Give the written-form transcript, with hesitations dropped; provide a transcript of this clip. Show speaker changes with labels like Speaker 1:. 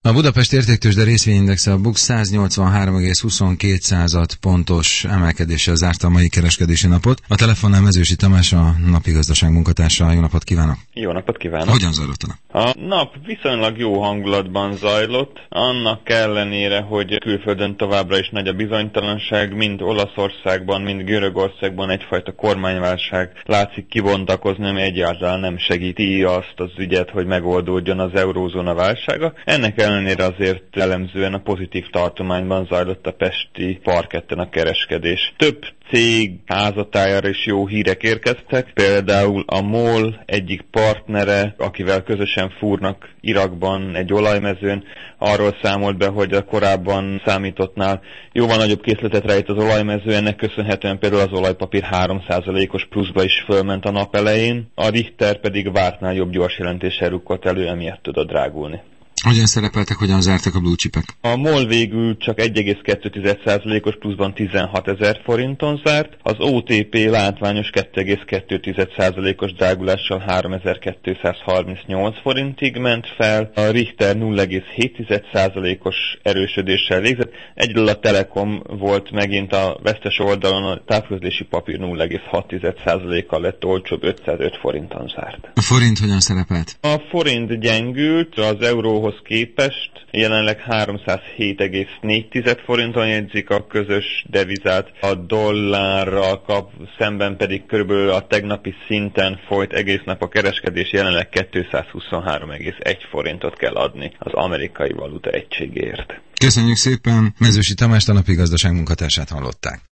Speaker 1: A Budapest Értéktőzsde részvényindexe a BUX 183,22 pontos emelkedéssel zárta a mai kereskedési napot. A telefonnál Mezősi Tamás, a napi gazdaság munkatársa. Jó napot kívánok!
Speaker 2: Jó napot kívánok!
Speaker 1: Hogyan zajlott a nap?
Speaker 2: A nap viszonylag jó hangulatban zajlott, annak ellenére, hogy külföldön továbbra is nagy a bizonytalanság, mind Olaszországban, mind Görögországban egyfajta kormányválság látszik kibontakozni, ami egyáltalán nem segíti azt az ügyet, hogy megoldódjon az eurózóna válsága. Ennek ellenére azért jellemzően a pozitív tartományban zajlott a pesti parketten a kereskedés. Több cég házatájára is jó hírek érkeztek, például a MOL egyik partnere, akivel közösen fúrnak Irakban egy olajmezőn, arról számolt be, hogy a korábban számítottnál jóval nagyobb készletet rejt az olajmező, ennek köszönhetően például az olajpapír 3%-os pluszba is fölment a nap elején, a Richter pedig vártnál jobb gyors jelentéssel rukkott elő, emiatt tudott drágulni.
Speaker 1: Hogyan szerepeltek, hogyan zártak a blue chipek?
Speaker 2: A MOL végül csak 1,2%-os pluszban 16 000 forinton zárt, az OTP látványos 2,2%-os drágulással 3238 forintig ment fel, a Richter 0,7%-os erősödéssel végzett, egyről a Telekom volt megint a vesztes oldalon, a távközlési papír 0,6%-kal lett olcsóbb, 505 forinton zárt.
Speaker 1: A forint hogyan szerepelt?
Speaker 2: A forint gyengült, az euróhoz képest jelenleg 307,4 forinton jegyzik a közös devizát, a dollárral szemben pedig körülbelül a tegnapi szinten folyt egész nap a kereskedés, jelenleg 223,1 forintot kell adni az amerikai valuta egységért.
Speaker 1: Köszönjük szépen, Mezősi Tamást, a napi gazdaság munkatársát hallották.